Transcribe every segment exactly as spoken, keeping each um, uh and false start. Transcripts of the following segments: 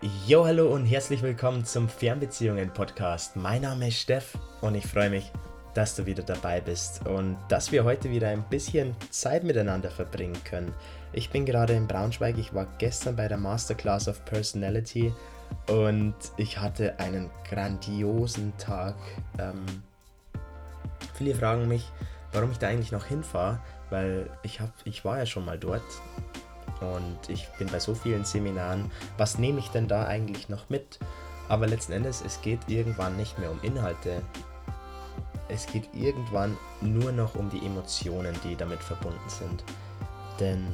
Jo, hallo und herzlich willkommen zum Fernbeziehungen-Podcast. Mein Name ist Steff und ich freue mich, dass du wieder dabei bist und dass wir heute wieder ein bisschen Zeit miteinander verbringen können. Ich bin gerade in Braunschweig, ich war gestern bei der Masterclass of Personality und ich hatte einen grandiosen Tag. Ähm, viele fragen mich, warum ich da eigentlich noch hinfahre, weil ich, hab, ich war ja schon mal dort. Und ich bin bei so vielen Seminaren, was nehme ich denn da eigentlich noch mit? Aber letzten Endes, es geht irgendwann nicht mehr um Inhalte. Es geht irgendwann nur noch um die Emotionen, die damit verbunden sind. Denn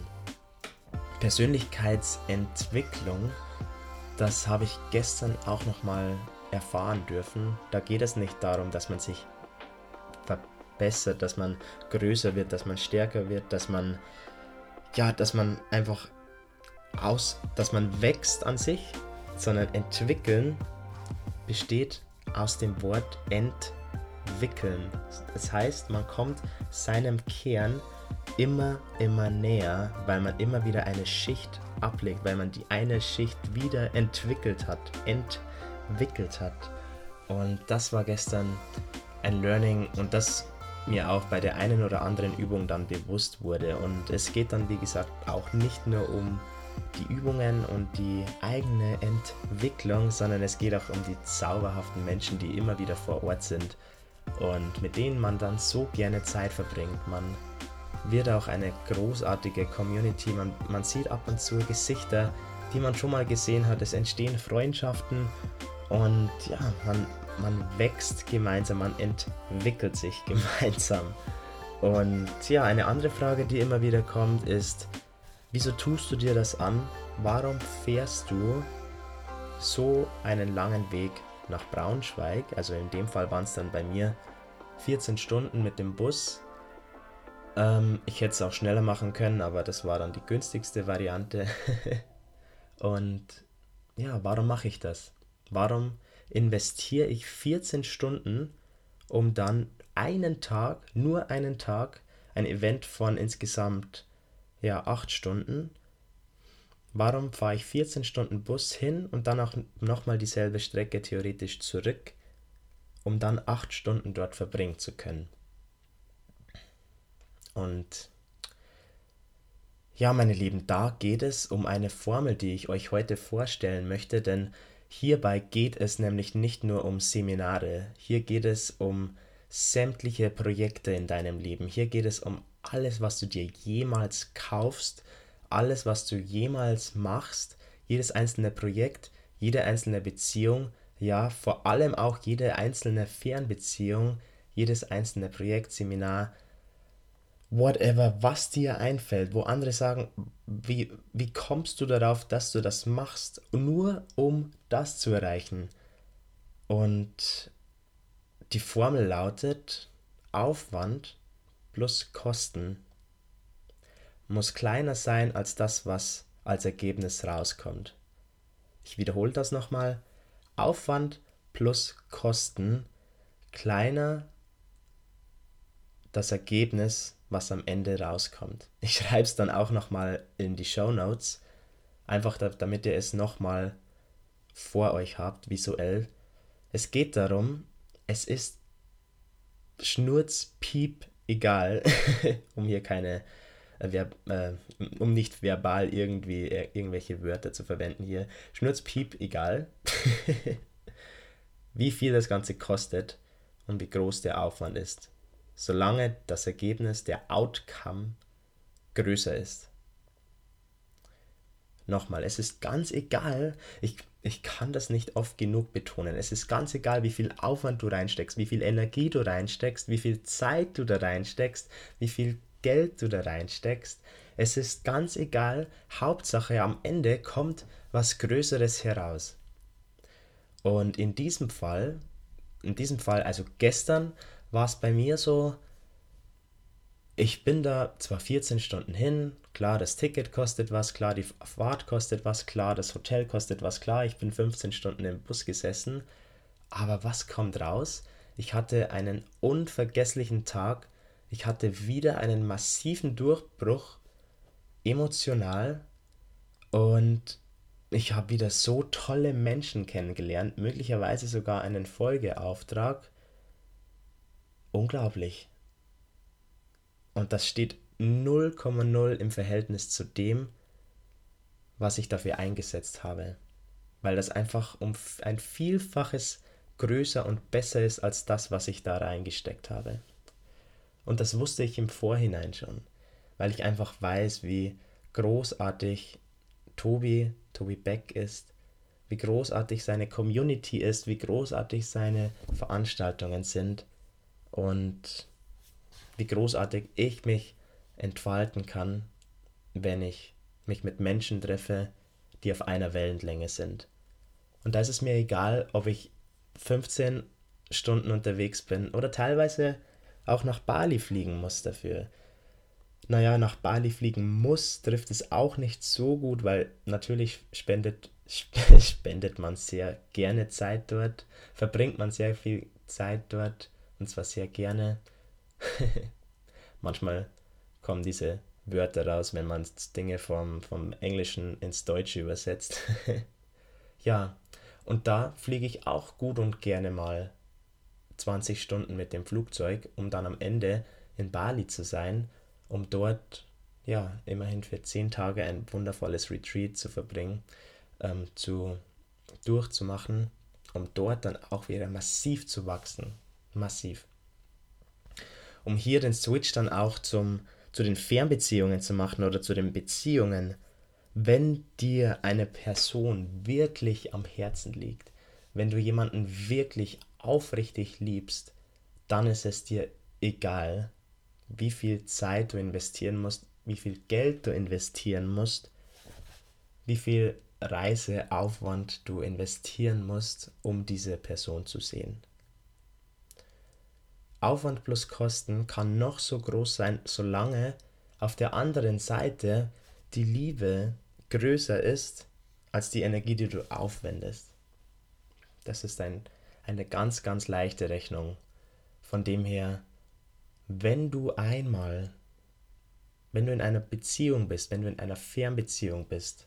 Persönlichkeitsentwicklung, das habe ich gestern auch nochmal erfahren dürfen. Da geht es nicht darum, dass man sich verbessert, dass man größer wird, dass man stärker wird, dass man ja, dass man einfach aus, dass man wächst an sich, sondern entwickeln besteht aus dem Wort entwickeln. Das heißt, man kommt seinem Kern immer, immer näher, weil man immer wieder eine Schicht ablegt, weil man die eine Schicht wieder entwickelt hat, entwickelt hat. Und das war gestern ein Learning und das mir auch bei der einen oder anderen Übung dann bewusst wurde. Und es geht dann, wie gesagt, auch nicht nur um die Übungen und die eigene Entwicklung, sondern es geht auch um die zauberhaften Menschen, die immer wieder vor Ort sind und mit denen man dann so gerne Zeit verbringt. Man wird auch eine großartige Community, man, man sieht ab und zu Gesichter, die man schon mal gesehen hat, es entstehen Freundschaften und ja, man Man wächst gemeinsam, man entwickelt sich gemeinsam. Und ja, eine andere Frage, die immer wieder kommt, ist, wieso tust du dir das an? Warum fährst du so einen langen Weg nach Braunschweig? Also in dem Fall waren es dann bei mir vierzehn Stunden mit dem Bus. Ähm, ich hätte es auch schneller machen können, aber das war dann die günstigste Variante. Und ja, warum mache ich das? Warum investiere ich vierzehn Stunden, um dann einen Tag, nur einen Tag, ein Event von insgesamt ja, acht Stunden? Warum fahre ich vierzehn Stunden Bus hin und dann auch nochmal dieselbe Strecke theoretisch zurück, um dann acht Stunden dort verbringen zu können? Und ja, meine Lieben, da geht es um eine Formel, die ich euch heute vorstellen möchte, denn hierbei geht es nämlich nicht nur um Seminare, hier geht es um sämtliche Projekte in deinem Leben, hier geht es um alles, was du dir jemals kaufst, alles, was du jemals machst, jedes einzelne Projekt, jede einzelne Beziehung, ja, vor allem auch jede einzelne Fernbeziehung, jedes einzelne Projekt, Seminar, whatever, was dir einfällt, wo andere sagen, wie, wie kommst du darauf, dass du das machst, nur um das zu erreichen? Und die Formel lautet, Aufwand plus Kosten muss kleiner sein als das, was als Ergebnis rauskommt. Ich wiederhole das nochmal. Aufwand plus Kosten kleiner das Ergebnis, was am Ende rauskommt. Ich schreibe es dann auch nochmal in die Shownotes, einfach da, damit ihr es nochmal vor euch habt, visuell. Es geht darum, es ist schnurzpiep egal, um hier keine, äh, Verb, äh, um nicht verbal irgendwie äh, irgendwelche Wörter zu verwenden hier. Schnurzpiep egal, wie viel das Ganze kostet und wie groß der Aufwand ist, solange das Ergebnis, der Outcome, größer ist. Nochmal, es ist ganz egal, ich, ich kann das nicht oft genug betonen, es ist ganz egal, wie viel Aufwand du reinsteckst, wie viel Energie du reinsteckst, wie viel Zeit du da reinsteckst, wie viel Geld du da reinsteckst. Es ist ganz egal, Hauptsache am Ende kommt was Größeres heraus. Und in diesem Fall, in diesem Fall, also gestern, war es bei mir so, ich bin da zwar vierzehn Stunden hin, klar, das Ticket kostet was, klar, die Fahrt kostet was, klar, das Hotel kostet was, klar, ich bin fünfzehn Stunden im Bus gesessen, aber was kommt raus? Ich hatte einen unvergesslichen Tag, ich hatte wieder einen massiven Durchbruch, emotional, und Ich habe wieder so tolle Menschen kennengelernt, möglicherweise sogar einen Folgeauftrag. Unglaublich. Und das steht null Komma null im Verhältnis zu dem, was ich dafür eingesetzt habe. Weil das einfach um ein Vielfaches größer und besser ist als das, was ich da reingesteckt habe. Und das wusste ich im Vorhinein schon, weil ich einfach weiß, wie großartig Tobi, Tobi Beck ist, wie großartig seine Community ist, wie großartig seine Veranstaltungen sind und wie großartig ich mich entfalten kann, wenn ich mich mit Menschen treffe, die auf einer Wellenlänge sind. Und da ist es mir egal, ob ich fünfzehn Stunden unterwegs bin oder teilweise auch nach Bali fliegen muss dafür. Naja, nach Bali fliegen muss, trifft es auch nicht so gut, weil natürlich spendet, spendet man sehr gerne Zeit dort, verbringt man sehr viel Zeit dort und zwar sehr gerne. Manchmal kommen diese Wörter raus, wenn man Dinge vom, vom Englischen ins Deutsche übersetzt. Ja, und da fliege ich auch gut und gerne mal zwanzig Stunden mit dem Flugzeug, um dann am Ende in Bali zu sein, um dort ja immerhin für zehn Tage ein wundervolles Retreat zu verbringen, ähm, zu durchzumachen, um dort dann auch wieder massiv zu wachsen. Massiv. Um hier den Switch dann auch zum, zu den Fernbeziehungen zu machen oder zu den Beziehungen, wenn dir eine Person wirklich am Herzen liegt, wenn du jemanden wirklich aufrichtig liebst, dann ist es dir egal, wie viel Zeit du investieren musst, wie viel Geld du investieren musst, wie viel Reiseaufwand du investieren musst, um diese Person zu sehen. Aufwand plus Kosten kann noch so groß sein, solange auf der anderen Seite die Liebe größer ist als die Energie, die du aufwendest. Das ist ein, eine ganz, ganz leichte Rechnung. Von dem her, wenn du einmal, wenn du in einer Beziehung bist, wenn du in einer Fernbeziehung bist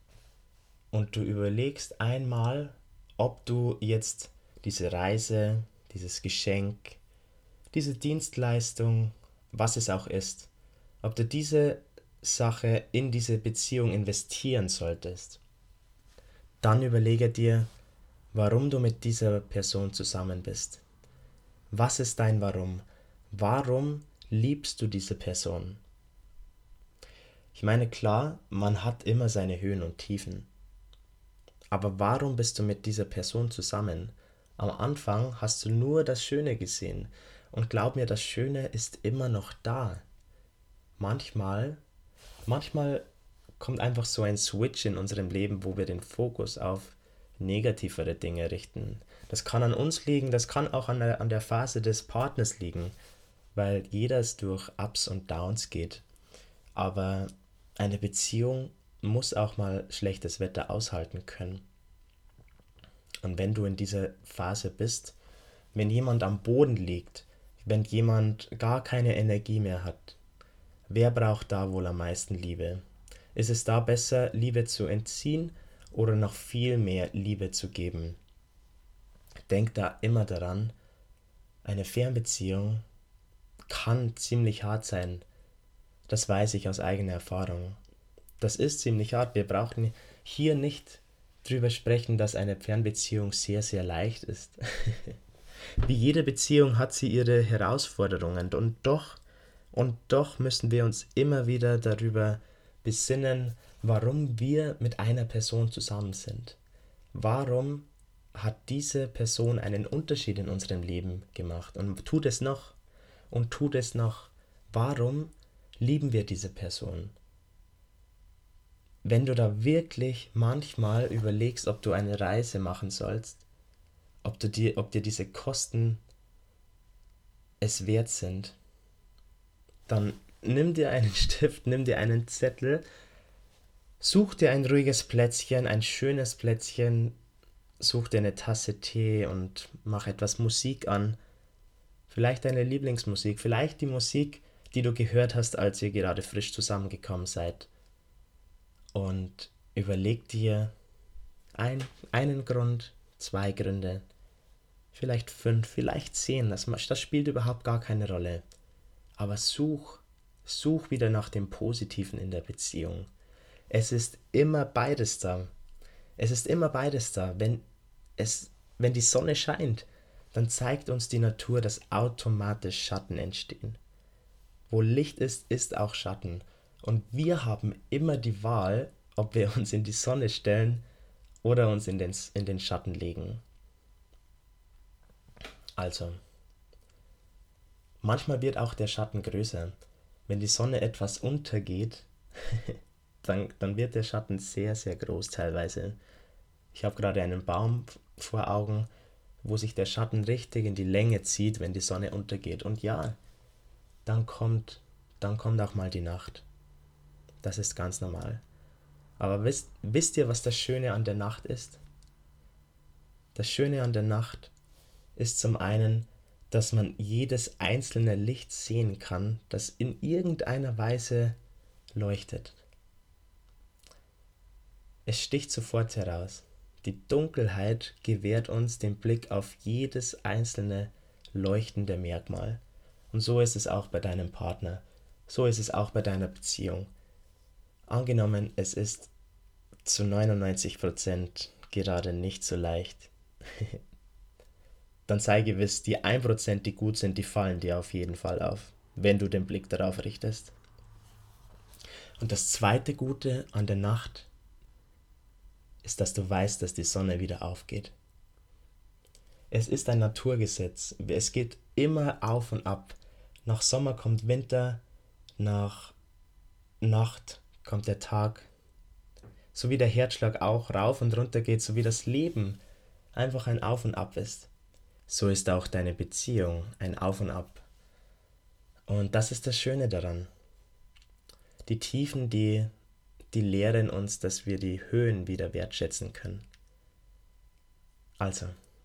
und du überlegst einmal, ob du jetzt diese Reise, dieses Geschenk, diese Dienstleistung, was es auch ist, ob du diese Sache in diese Beziehung investieren solltest, dann überlege dir, warum du mit dieser Person zusammen bist. Was ist dein Warum? Warum liebst du diese Person? Ich meine, klar, man hat immer seine Höhen und Tiefen. Aber warum bist du mit dieser Person zusammen? Am Anfang hast du nur das Schöne gesehen. Und glaub mir, das Schöne ist immer noch da. Manchmal, manchmal kommt einfach so ein Switch in unserem Leben, wo wir den Fokus auf negativere Dinge richten. Das kann an uns liegen, das kann auch an der, an der Phase des Partners liegen, weil jeder es durch Ups und Downs geht. Aber eine Beziehung muss auch mal schlechtes Wetter aushalten können. Und wenn du in dieser Phase bist, wenn jemand am Boden liegt, wenn jemand gar keine Energie mehr hat, wer braucht da wohl am meisten Liebe? Ist es da besser, Liebe zu entziehen oder noch viel mehr Liebe zu geben? Denk da immer daran, eine Fernbeziehung kann ziemlich hart sein. Das weiß ich aus eigener Erfahrung. Das ist ziemlich hart. Wir brauchen hier nicht drüber sprechen, dass eine Fernbeziehung sehr, sehr leicht ist. Wie jede Beziehung hat sie ihre Herausforderungen und doch, und doch müssen wir uns immer wieder darüber besinnen, warum wir mit einer Person zusammen sind. Warum hat diese Person einen Unterschied in unserem Leben gemacht und tut es noch und tut es noch. Warum lieben wir diese Person? Wenn du da wirklich manchmal überlegst, ob du eine Reise machen sollst, ob du dir, ob dir diese Kosten es wert sind, dann nimm dir einen Stift, nimm dir einen Zettel, such dir ein ruhiges Plätzchen, ein schönes Plätzchen, such dir eine Tasse Tee und mach etwas Musik an. Vielleicht deine Lieblingsmusik, vielleicht die Musik, die du gehört hast, als ihr gerade frisch zusammengekommen seid. Und überleg dir, ein, einen Grund, zwei Gründe, vielleicht fünf, vielleicht zehn, das, das spielt überhaupt gar keine Rolle. Aber such, such wieder nach dem Positiven in der Beziehung. Es ist immer beides da. Es ist immer beides da. Wenn, es, wenn die Sonne scheint, dann zeigt uns die Natur, dass automatisch Schatten entstehen. Wo Licht ist, ist auch Schatten. Und wir haben immer die Wahl, ob wir uns in die Sonne stellen oder uns in den, in den Schatten legen. Also, manchmal wird auch der Schatten größer. Wenn die Sonne etwas untergeht, dann, dann wird der Schatten sehr, sehr groß teilweise. Ich habe gerade einen Baum vor Augen, wo sich der Schatten richtig in die Länge zieht, wenn die Sonne untergeht. Und ja, dann kommt, dann kommt auch mal die Nacht. Das ist ganz normal. Aber wisst, wisst ihr, was das Schöne an der Nacht ist? Das Schöne an der Nacht ist zum einen, dass man jedes einzelne Licht sehen kann, das in irgendeiner Weise leuchtet. Es sticht sofort heraus. Die Dunkelheit gewährt uns den Blick auf jedes einzelne leuchtende Merkmal. Und so ist es auch bei deinem Partner. So ist es auch bei deiner Beziehung. Angenommen, es ist zu neunundneunzig Prozent gerade nicht so leicht. Dann sei gewiss, die ein Prozent, die gut sind, die fallen dir auf jeden Fall auf, wenn du den Blick darauf richtest. Und das zweite Gute an der Nacht ist, dass du weißt, dass die Sonne wieder aufgeht. Es ist ein Naturgesetz. Es geht immer auf und ab. Nach Sommer kommt Winter, nach Nacht kommt der Tag. So wie der Herzschlag auch rauf und runter geht, so wie das Leben einfach ein Auf und Ab ist. So ist auch deine Beziehung ein Auf und Ab. Und das ist das Schöne daran. Die Tiefen, die, die lehren uns, dass wir die Höhen wieder wertschätzen können. Also,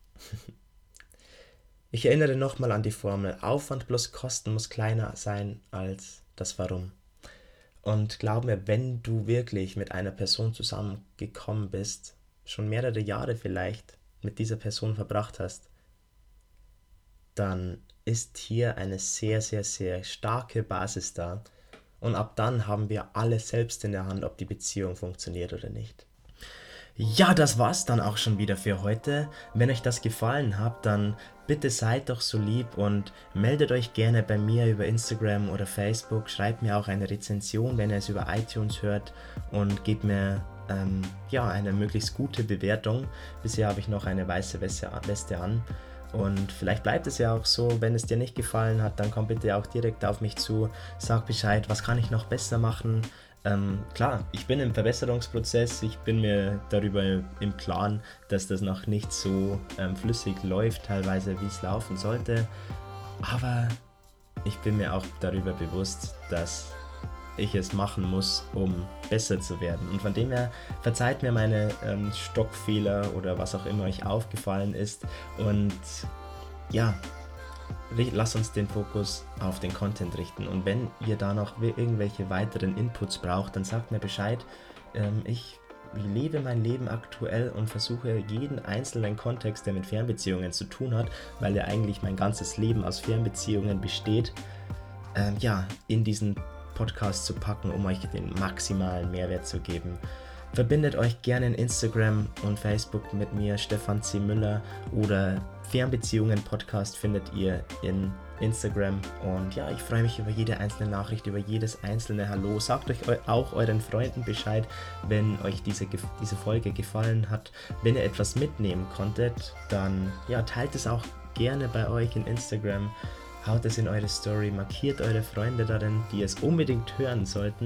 ich erinnere nochmal an die Formel. Aufwand plus Kosten muss kleiner sein als das Warum. Und glaub mir, wenn du wirklich mit einer Person zusammengekommen bist, schon mehrere Jahre vielleicht mit dieser Person verbracht hast, dann ist hier eine sehr, sehr, sehr starke Basis da. Und ab dann haben wir alle selbst in der Hand, ob die Beziehung funktioniert oder nicht. Ja, das war's dann auch schon wieder für heute. Wenn euch das gefallen hat, dann bitte seid doch so lieb und meldet euch gerne bei mir über Instagram oder Facebook. Schreibt mir auch eine Rezension, wenn ihr es über iTunes hört, und gebt mir ähm, ja, eine möglichst gute Bewertung. Bisher habe ich noch eine weiße Weste an. Und vielleicht bleibt es ja auch so. Wenn es dir nicht gefallen hat, dann komm bitte auch direkt auf mich zu. Sag Bescheid, was kann ich noch besser machen. Ähm, klar, ich bin im Verbesserungsprozess. Ich bin mir darüber im Klaren, dass das noch nicht so ähm, flüssig läuft, teilweise wie es laufen sollte. Aber ich bin mir auch darüber bewusst, dass ich es machen muss, um besser zu werden. Und von dem her, verzeiht mir meine ähm, Stockfehler oder was auch immer euch aufgefallen ist. Und ja, lasst uns den Fokus auf den Content richten. Und wenn ihr da noch irgendwelche weiteren Inputs braucht, dann sagt mir Bescheid. Ähm, ich lebe mein Leben aktuell und versuche jeden einzelnen Kontext, der mit Fernbeziehungen zu tun hat, weil ja eigentlich mein ganzes Leben aus Fernbeziehungen besteht, ähm, ja, in diesen Podcast zu packen, um euch den maximalen Mehrwert zu geben. Verbindet euch gerne in Instagram und Facebook mit mir, Stefan C. Müller, oder Fernbeziehungen Podcast findet ihr in Instagram. Und ja, ich freue mich über jede einzelne Nachricht, über jedes einzelne Hallo. Sagt euch auch euren Freunden Bescheid, wenn euch diese, diese Folge gefallen hat. Wenn ihr etwas mitnehmen konntet, dann ja, teilt es auch gerne bei euch in Instagram. Haut es in eure Story, markiert eure Freunde darin, die es unbedingt hören sollten.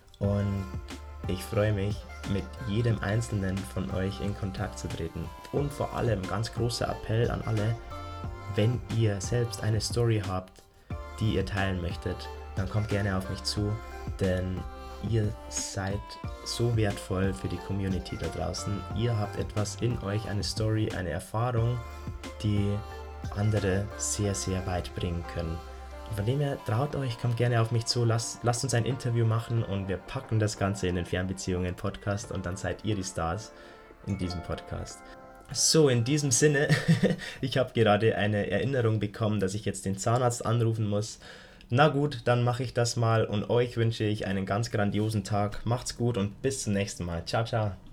Und ich freue mich, mit jedem Einzelnen von euch in Kontakt zu treten. Und vor allem ganz großer Appell an alle, wenn ihr selbst eine Story habt, die ihr teilen möchtet, dann kommt gerne auf mich zu, denn ihr seid so wertvoll für die Community da draußen. Ihr habt etwas in euch, eine Story, eine Erfahrung, die andere sehr, sehr weit bringen können. Und von dem her, traut euch, kommt gerne auf mich zu, lasst, lasst uns ein Interview machen und wir packen das Ganze in den Fernbeziehungen Podcast und dann seid ihr die Stars. in diesem Podcast. So, in diesem Sinne, ich habe gerade eine Erinnerung bekommen, dass ich jetzt den Zahnarzt anrufen muss. Na gut, dann mache ich das mal und euch wünsche ich einen ganz grandiosen Tag. Macht's gut und bis zum nächsten Mal. Ciao, ciao.